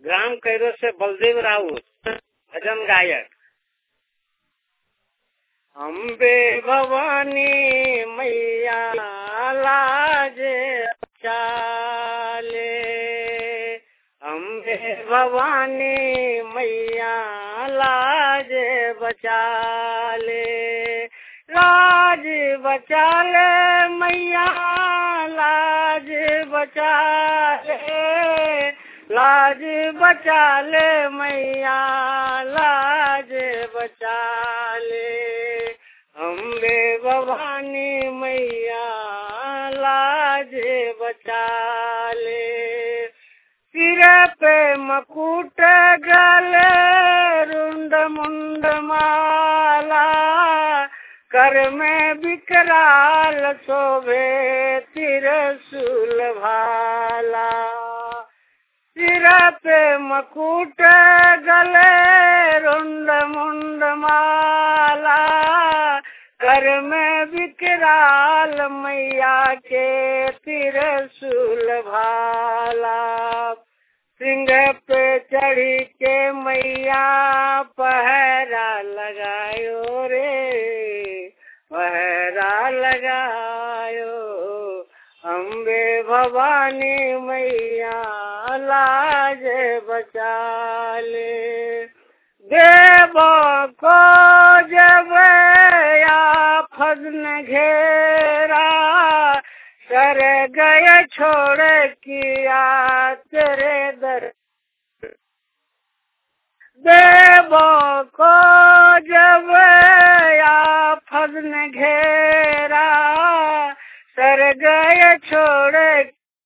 Gram Cairo से बलदेव राउत भजन गायक। अम्बे भवानी मैया लाज बचाले, अम्बे भवानी मैया लाज बचाले, लाज बचाले मैया लाज बचाले, लाज बचाले मैया लाज बचाले, अम्बे भवानी मैया लाज बचाले। सिर पे मकुट गले रुंड मुंड माला, कर में विकराल शोभे त्रिशूल भाला, सिर पे मकुट गले रुंड मुंड माला, कर में विकराल मैया के त्रिशूल भाला, सिंह पे चढ़ी के मैया पहरा लगायो रे, पहरा लगायो, अम्बे भवानी मैया लाज बचाले। देवों को जब आफत ने घेरा, सर गए छोड़ किया तेरे दर, देवों को जब आफत ने घेरा, सर गए छोड़